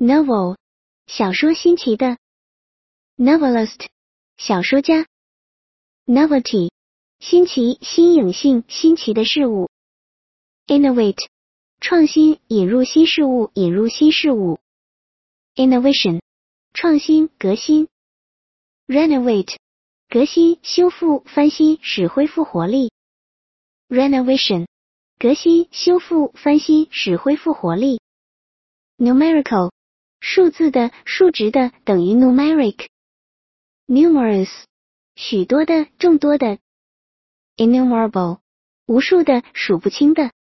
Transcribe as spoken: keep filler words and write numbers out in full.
novel 小说新奇的 novelist 小说家 novelty 新奇新颖性新奇的事物 innovate 创新引入新事物引入新事物 innovation 创新革新 renovate 革新修复翻新使恢复活力 renovation 革新修复翻新使恢复活力 numerical 数字的数值的等于 numeric numerous 许多的众多的 innumerable 无数的数不清的